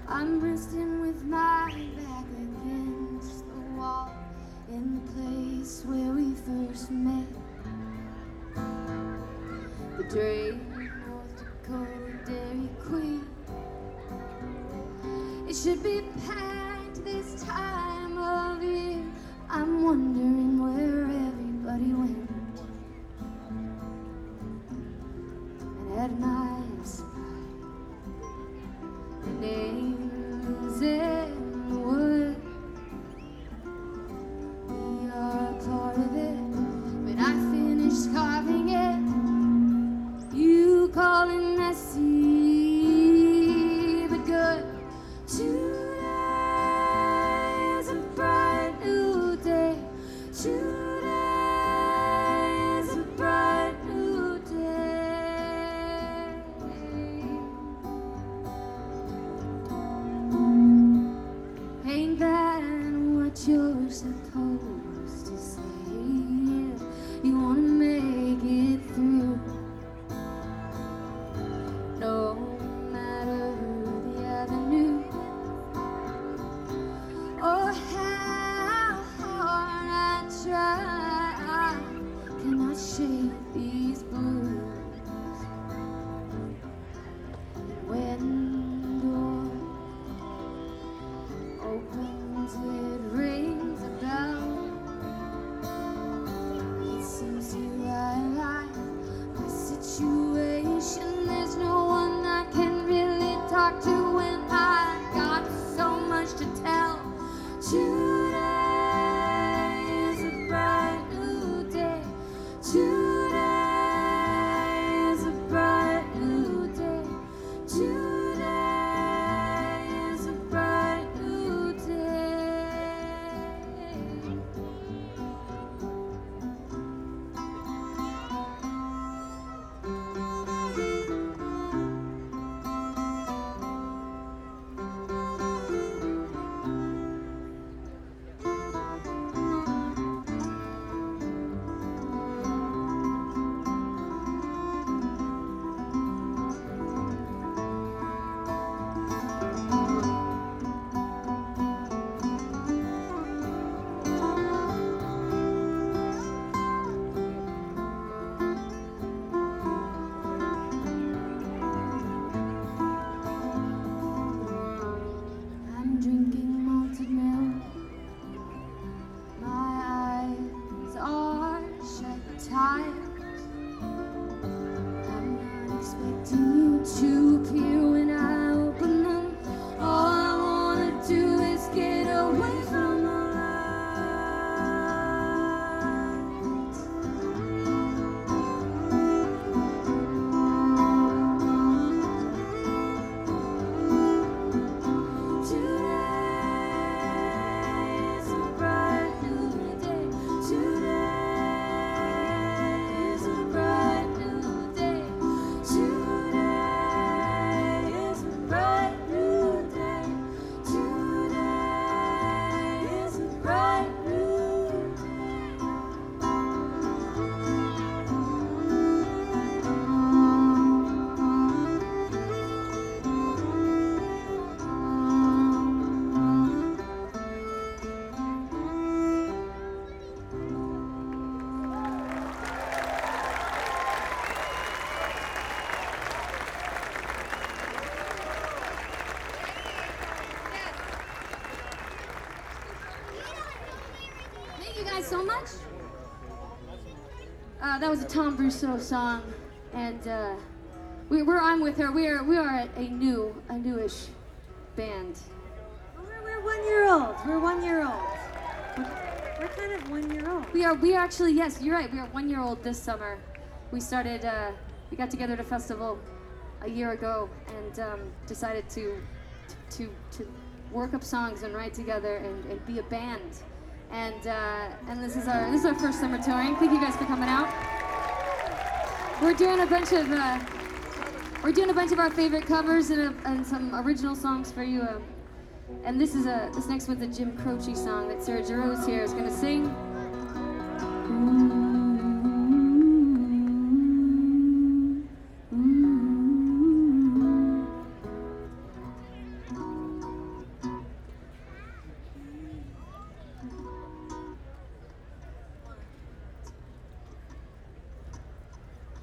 I'm resting with my back against the wall in the place where we first met. The Drake, North Dakota Dairy Queen. It should be packed this time of year. I'm wondering where everybody went. And at night I spy the names in the wood. We are a part of it. When I finish carving it, you call it messy but good. Today is a bright new day. Today is a bright new day. Ain't that what you're supposed to say? You wanna make it through, no matter the avenue or how hard I try. I cannot shake these blues. When the door opens, it rings a bell. It seems to highlight my situation. There's no one I can really talk to when I got so much to tell. Today is a bright new day. Today is a bright new day. Today is a bright new day. I'm drinking malted milk. My eyes are shut tight. I'm not expecting you to appear when I open them. All I wanna do is get away from the lights. Today is a bright new day. Today is a bright new day. Today is a bright new day. Today is a bright new Thank you guys so much. That was a Tom Brousseau song, and I'm with her. We are a newish band. We're 1 year old. We're 1 year old. We're kind of 1 year old. We are actually, yes, you're right. We are 1 year old this summer. We started. We got together at a festival a year ago and decided to work up songs and write together and be a band. And this is our first summer touring. Thank you guys for coming out. We're doing a bunch of our favorite covers and some original songs for you. And this next one's a Jim Croce song that Sarah Giroux here is gonna sing.